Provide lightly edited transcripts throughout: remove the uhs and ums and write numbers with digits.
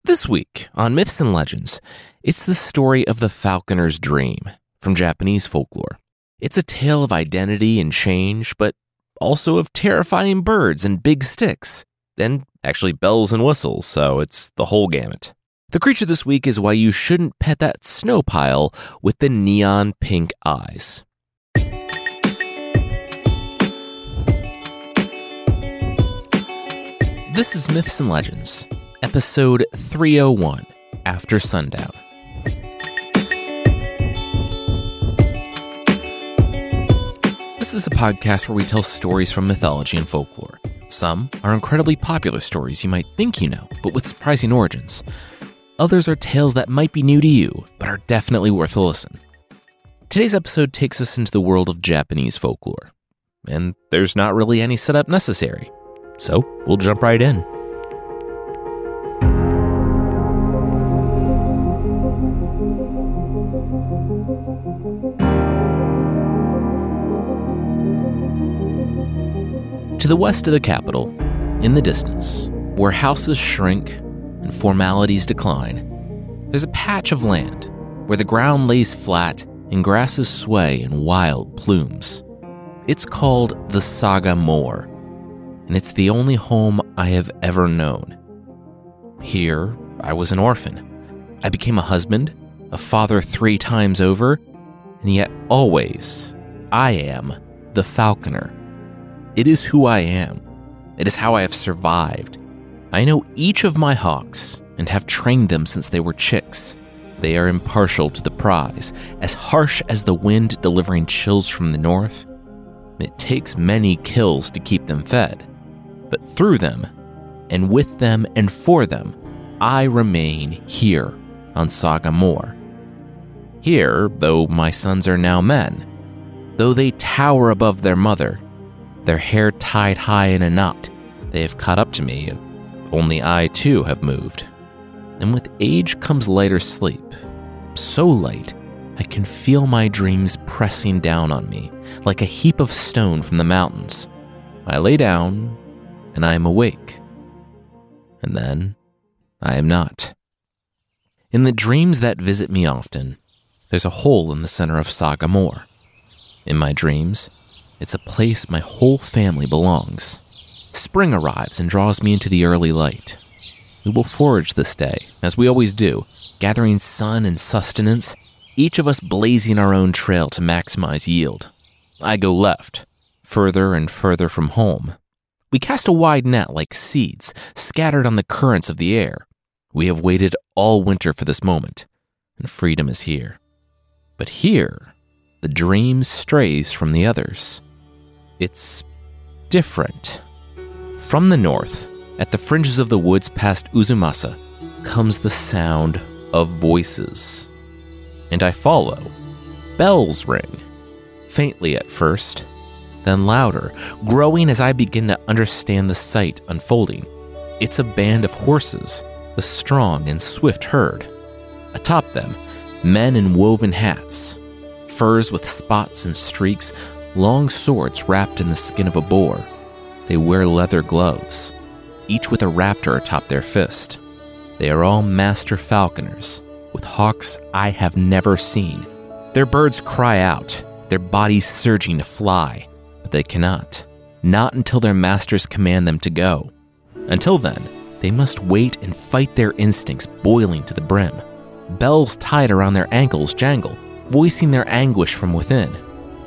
This week on Myths and Legends, it's the story of the falconer's dream from Japanese folklore. It's a tale of identity and change, but also of terrifying birds and big sticks, and actually bells and whistles, so it's the whole gamut. The creature this week is why you shouldn't pet that snow pile with the neon pink eyes. This is Myths and Legends, episode 301, After Sundown. This is a podcast where we tell stories from mythology and folklore. Some are incredibly popular stories you might think you know, but with surprising origins. Others are tales that might be new to you, but are definitely worth a listen. Today's episode takes us into the world of Japanese folklore, and there's not really any setup necessary. So we'll jump right in. To the west of the capital, in the distance, where houses shrink and formalities decline, there's a patch of land where the ground lays flat and grasses sway in wild plumes. It's called the Saga Moor, and it's the only home I have ever known. Here, I was an orphan. I became a husband, a father 3 times over, and yet always, I am the falconer. It is who I am. It is how I have survived. I know each of my hawks and have trained them since they were chicks. They are impartial to the prize, as harsh as the wind delivering chills from the north. It takes many kills to keep them fed, but through them, and with them and for them, I remain here on Saga Moor. Here, though my sons are now men, though they tower above their mother, their hair tied high in a knot, they have caught up to me. Only I, too, have moved. And with age comes lighter sleep. So light, I can feel my dreams pressing down on me, like a heap of stone from the mountains. I lay down, and I am awake. And then, I am not. In the dreams that visit me often, there's a hole in the center of Saga Moor. In my dreams, it's a place my whole family belongs. Spring arrives and draws me into the early light. We will forage this day, as we always do, gathering sun and sustenance, each of us blazing our own trail to maximize yield. I go left, further and further from home. We cast a wide net like seeds, scattered on the currents of the air. We have waited all winter for this moment, and freedom is here. But here, the dream strays from the others. It's different. From the north, at the fringes of the woods past Uzumasa, comes the sound of voices. And I follow. Bells ring, faintly at first, then louder, growing as I begin to understand the sight unfolding. It's a band of horses, the strong and swift herd. Atop them, men in woven hats, furs with spots and streaks, long swords wrapped in the skin of a boar. They wear leather gloves, each with a raptor atop their fist. They are all master falconers, with hawks I have never seen. Their birds cry out, their bodies surging to fly, but they cannot. Not until their masters command them to go. Until then, they must wait and fight their instincts boiling to the brim. Bells tied around their ankles jangle, voicing their anguish from within.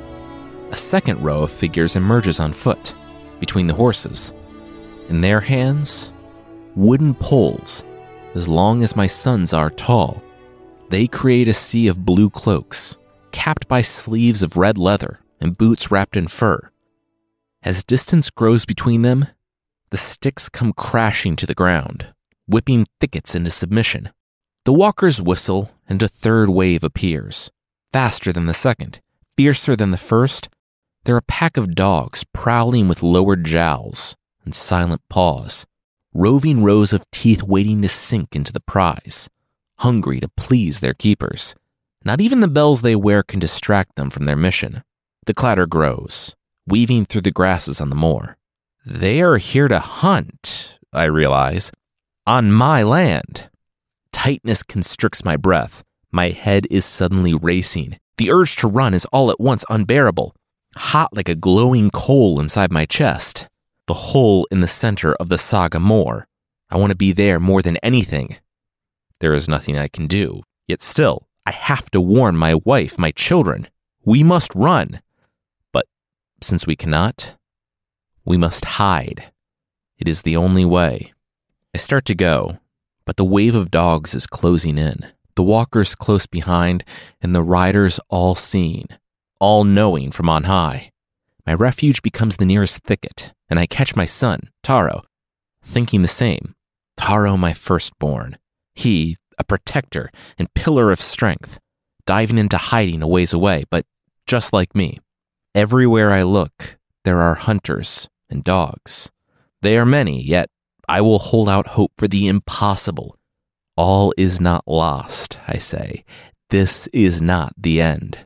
A second row of figures emerges on foot, between the horses. In their hands, wooden poles, as long as my sons are tall. They create a sea of blue cloaks, capped by sleeves of red leather and boots wrapped in fur. As distance grows between them, the sticks come crashing to the ground, whipping thickets into submission. The walkers whistle, and a third wave appears. Faster than the second, fiercer than the first, they're a pack of dogs prowling with lowered jowls and silent paws, roving rows of teeth waiting to sink into the prize, hungry to please their keepers. Not even the bells they wear can distract them from their mission. The clatter grows, weaving through the grasses on the moor. They are here to hunt, I realize, on my land. Tightness constricts my breath. My head is suddenly racing. The urge to run is all at once unbearable, hot like a glowing coal inside my chest. The hole in the center of the Saga Moor. I want to be there more than anything. There is nothing I can do, yet still, I have to warn my wife, my children. We must run. But since we cannot, we must hide. It is the only way. I start to go, but the wave of dogs is closing in. The walkers close behind, and the riders all seeing, all knowing from on high. My refuge becomes the nearest thicket, and I catch my son, Taro, thinking the same. Taro, my firstborn. He, a protector and pillar of strength, diving into hiding a ways away, but just like me. Everywhere I look, there are hunters and dogs. They are many, yet I will hold out hope for the impossible. All is not lost, I say. This is not the end.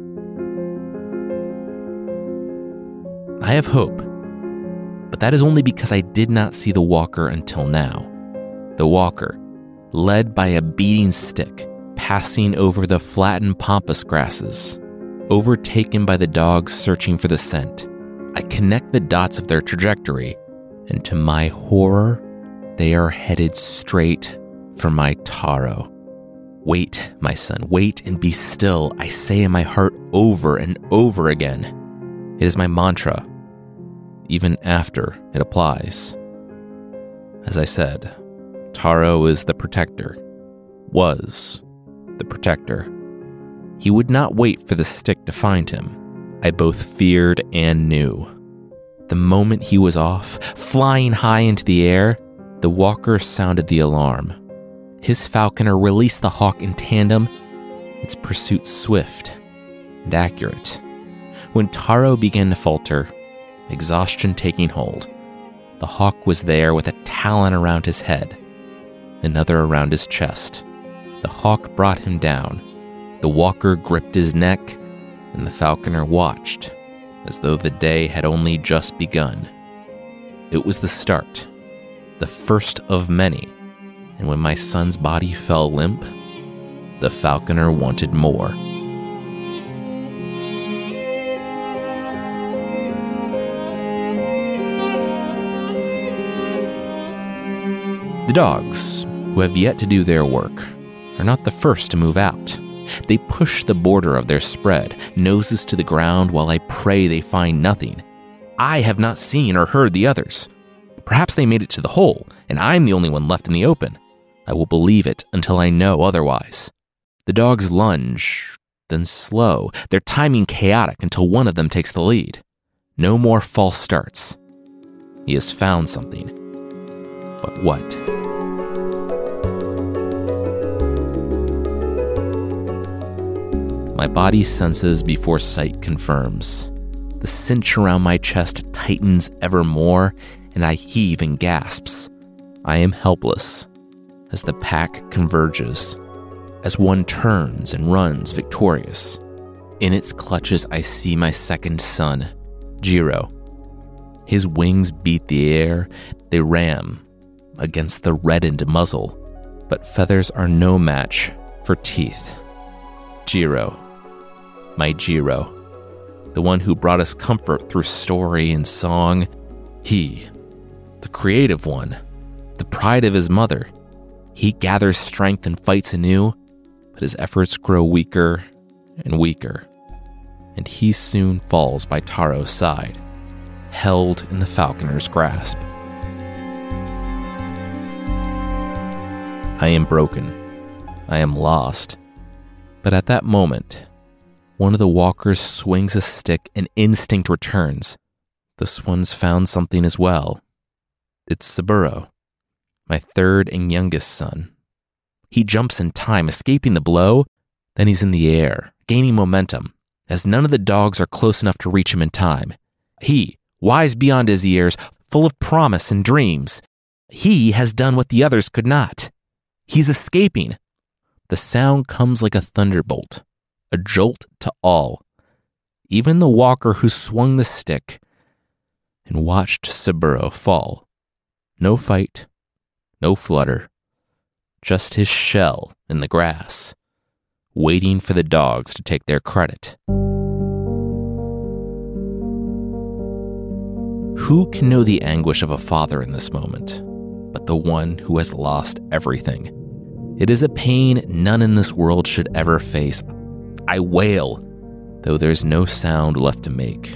I have hope, but that is only because I did not see the walker until now. The walker, led by a beating stick, passing over the flattened pampas grasses, overtaken by the dogs searching for the scent. I connect the dots of their trajectory, and to my horror, they are headed straight for my Taro. Wait, my son, wait and be still, I say in my heart over and over again. It is my mantra, even after it applies. As I said, Taro is the protector, was the protector. He would not wait for the stick to find him. I both feared and knew. The moment he was off, flying high into the air, the walker sounded the alarm. His falconer released the hawk in tandem, its pursuit swift and accurate. When Taro began to falter, exhaustion taking hold, the hawk was there with a talon around his head, another around his chest. The hawk brought him down. The walker gripped his neck, and the falconer watched, as though the day had only just begun. It was the start, the first of many, and when my son's body fell limp, the falconer wanted more. The dogs, who have yet to do their work, are not the first to move out. They push the border of their spread, noses to the ground, while I pray they find nothing. I have not seen or heard the others. Perhaps they made it to the hole, and I'm the only one left in the open. I will believe it until I know otherwise. The dogs lunge, then slow, their timing chaotic until one of them takes the lead. No more false starts. He has found something. But what? My body senses before sight confirms. The cinch around my chest tightens ever more, and I heave in gasps. I am helpless as the pack converges, as one turns and runs victorious. In its clutches, I see my second son, Jiro. His wings beat the air, they ram against the reddened muzzle, but feathers are no match for teeth. Jiro, my Jiro, the one who brought us comfort through story and song. He, the creative one, the pride of his mother. He gathers strength and fights anew, but his efforts grow weaker and weaker, and he soon falls by Taro's side, held in the falconer's grasp. I am broken. I am lost. But at that moment, one of the walkers swings a stick and instinct returns. This one's found something as well. It's Saburo, my third and youngest son. He jumps in time, escaping the blow. Then he's in the air, gaining momentum, as none of the dogs are close enough to reach him in time. He, wise beyond his years, full of promise and dreams. He has done what the others could not. He's escaping. The sound comes like a thunderbolt, a jolt to all, even the walker who swung the stick and watched Saburo fall. No fight, no flutter, just his shell in the grass, waiting for the dogs to take their credit. Who can know the anguish of a father in this moment, but the one who has lost everything? It is a pain none in this world should ever face. I wail, though there's no sound left to make.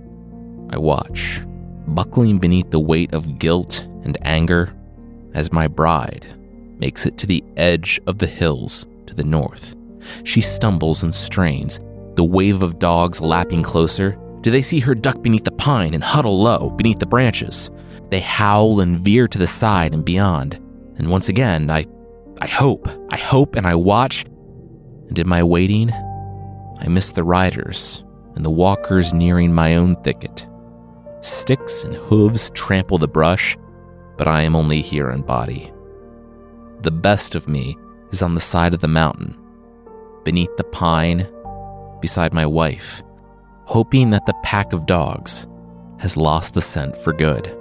I watch, buckling beneath the weight of guilt and anger, as my bride makes it to the edge of the hills to the north. She stumbles and strains, the wave of dogs lapping closer. Do they see her duck beneath the pine and huddle low beneath the branches? They howl and veer to the side and beyond. And once again, I hope and I watch. And in my waiting, I miss the riders and the walkers nearing my own thicket. Sticks and hooves trample the brush, but I am only here in body. The best of me is on the side of the mountain, beneath the pine, beside my wife, hoping that the pack of dogs has lost the scent for good.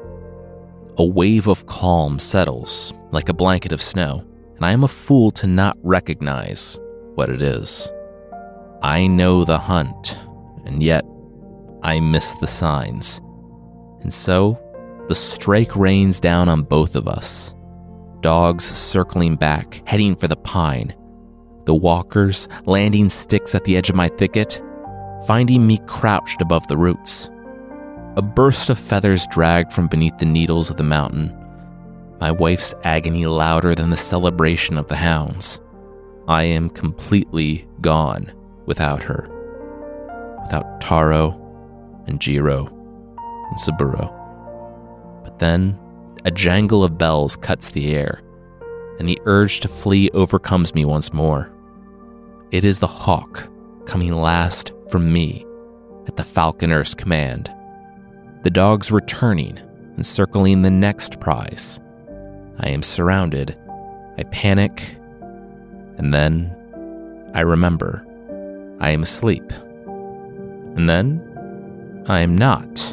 A wave of calm settles like a blanket of snow, and I am a fool to not recognize what it is. I know the hunt, and yet I miss the signs. And so, the strike rains down on both of us. Dogs circling back, heading for the pine. The walkers landing sticks at the edge of my thicket, finding me crouched above the roots. A burst of feathers dragged from beneath the needles of the mountain. My wife's agony louder than the celebration of the hounds. I am completely gone without her. Without Taro and Jiro and Saburo. But then, a jangle of bells cuts the air, and the urge to flee overcomes me once more. It is the hawk coming last from me at the falconer's command. The dogs returning and circling the next prize. I am surrounded. I panic, and then I remember. I am asleep. And then I am not.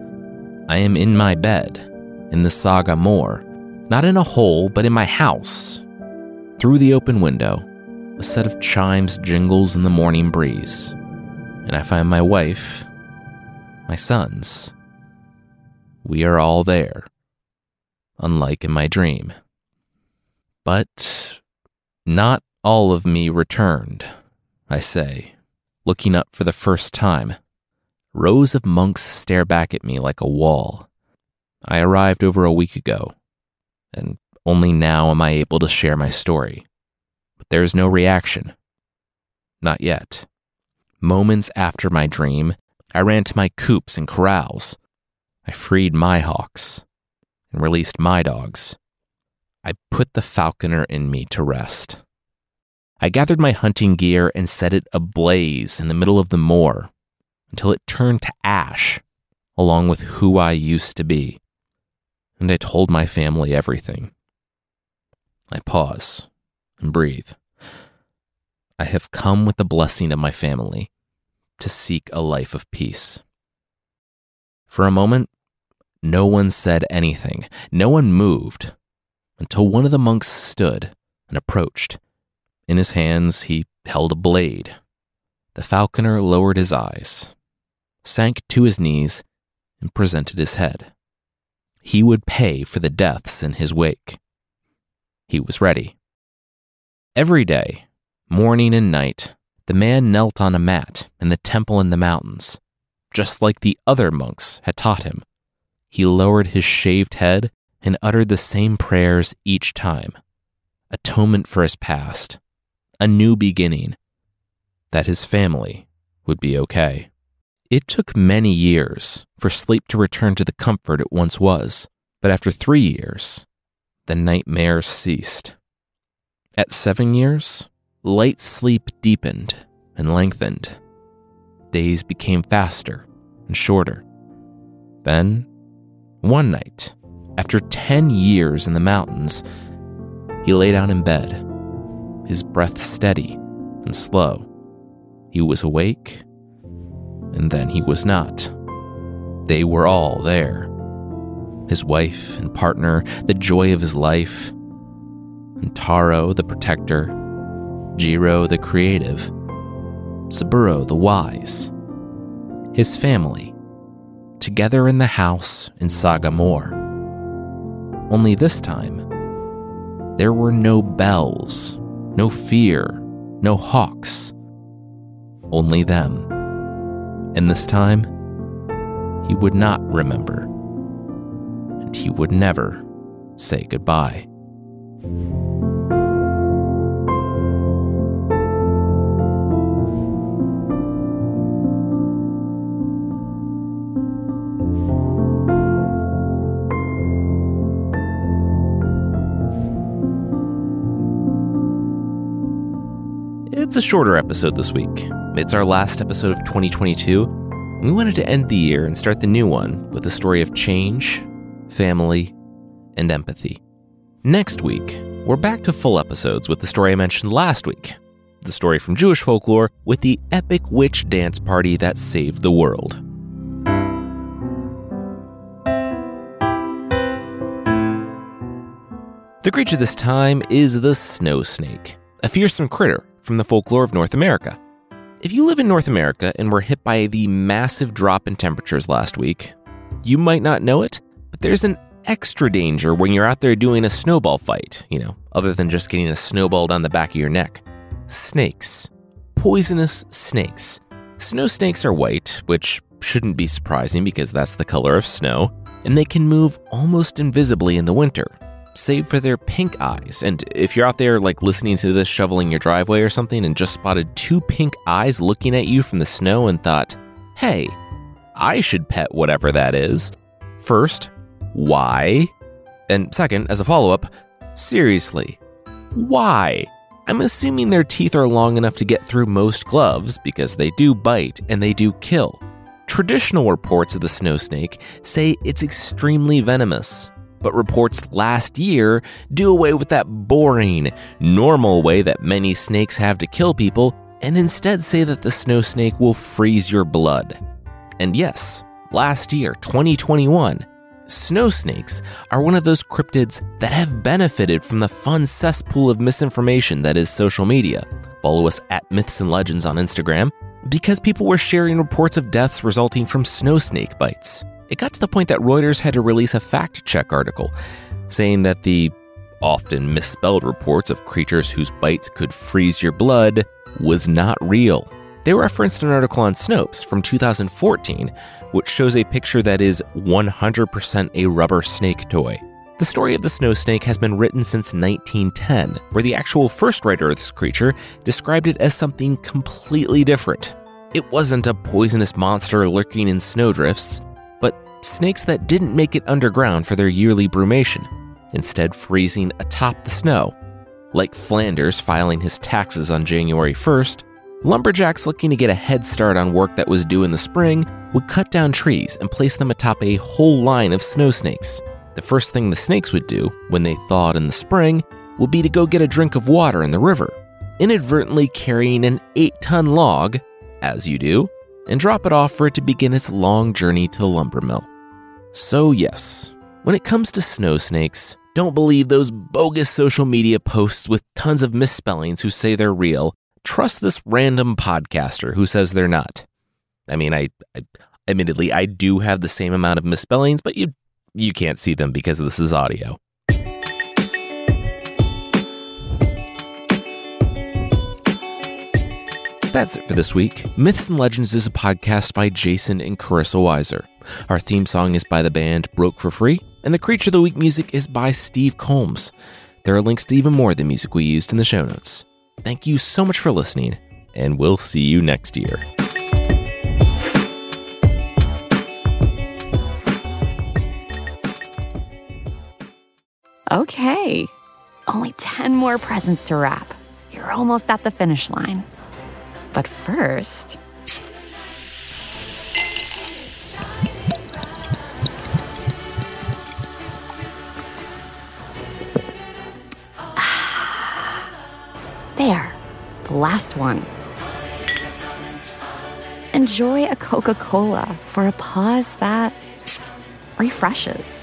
I am in my bed, in the Saga Moor, not in a hole, but in my house. Through the open window, a set of chimes jingles in the morning breeze, and I find my wife, my sons. We are all there, unlike in my dream. But not all of me returned, I say, looking up for the first time. Rows of monks stare back at me like a wall. I arrived over a week ago, and only now am I able to share my story. But there is no reaction. Not yet. Moments after my dream, I ran to my coops and corrals. I freed my hawks and released my dogs. I put the falconer in me to rest. I gathered my hunting gear and set it ablaze in the middle of the moor until it turned to ash, along with who I used to be. And I told my family everything. I pause and breathe. I have come with the blessing of my family to seek a life of peace. For a moment, no one said anything. No one moved until one of the monks stood and approached. In his hands, he held a blade. The falconer lowered his eyes, sank to his knees, and presented his head. He would pay for the deaths in his wake. He was ready. Every day, morning and night, the man knelt on a mat in the temple in the mountains, just like the other monks had taught him. He lowered his shaved head and uttered the same prayers each time. Atonement for his past, a new beginning, that his family would be okay. It took many years for sleep to return to the comfort it once was, but after 3 years, the nightmares ceased. At 7 years, light sleep deepened and lengthened. Days became faster and shorter. Then, one night, after 10 years in the mountains, he lay down in bed, his breath steady and slow. He was awake, and then he was not. They were all there. His wife and partner, the joy of his life. and Taro the protector, Jiro the creative, Saburo the wise, his family, together in the house in Sagamore. Only this time, there were no bells, no fear, no hawks, only them. And this time, he would not remember, and he would never say goodbye. It's a shorter episode this week. It's our last episode of 2022. We wanted to end the year and start the new one with a story of change, family, and empathy. Next week, we're back to full episodes with the story I mentioned last week, the story from Jewish folklore with the epic witch dance party that saved the world. The creature this time is the snow snake, a fearsome critter from the folklore of North America. If you live in North America and were hit by the massive drop in temperatures last week, you might not know it, but there's an extra danger when you're out there doing a snowball fight, other than just getting a snowball down the back of your neck. Snakes. Poisonous snakes. Snow snakes are white, which shouldn't be surprising because that's the color of snow, and they can move almost invisibly in the winter, save for their pink eyes. And if you're out there listening to this shoveling your driveway or something and just spotted two pink eyes looking at you from the snow and thought, hey, I should pet whatever that is. First, why? And second, as a follow-up, seriously, why? I'm assuming their teeth are long enough to get through most gloves because they do bite and they do kill. Traditional reports of the snow snake say it's extremely venomous. But reports last year do away with that boring, normal way that many snakes have to kill people and instead say that the snow snake will freeze your blood. And yes, last year, 2021, snow snakes are one of those cryptids that have benefited from the fun cesspool of misinformation that is social media. Follow us at Myths and Legends on Instagram because people were sharing reports of deaths resulting from snow snake bites. It got to the point that Reuters had to release a fact-check article saying that the often misspelled reports of creatures whose bites could freeze your blood was not real. They referenced an article on Snopes from 2014, which shows a picture that is 100% a rubber snake toy. The story of the snow snake has been written since 1910, where the actual first writer of this creature described it as something completely different. It wasn't a poisonous monster lurking in snowdrifts, but snakes that didn't make it underground for their yearly brumation, instead freezing atop the snow. Like Flanders filing his taxes on January 1st, lumberjacks looking to get a head start on work that was due in the spring would cut down trees and place them atop a whole line of snow snakes. The first thing the snakes would do when they thawed in the spring would be to go get a drink of water in the river, inadvertently carrying an 8-ton log, as you do, and drop it off for it to begin its long journey to the lumber mill. So yes, when it comes to snow snakes, don't believe those bogus social media posts with tons of misspellings who say they're real. Trust this random podcaster who says they're not. I mean, I admittedly, I do have the same amount of misspellings, but you can't see them because this is audio. That's it for this week. Myths and Legends is a podcast by Jason and Carissa Weiser. Our theme song is by the band Broke for Free, and the Creature of the Week music is by Steve Combs. There are links to even more of the music we used in the show notes. Thank you so much for listening, and we'll see you next year. Okay, only 10 more presents to wrap. You're almost at the finish line. But first... There, the last one. Enjoy a Coca-Cola for a pause that refreshes.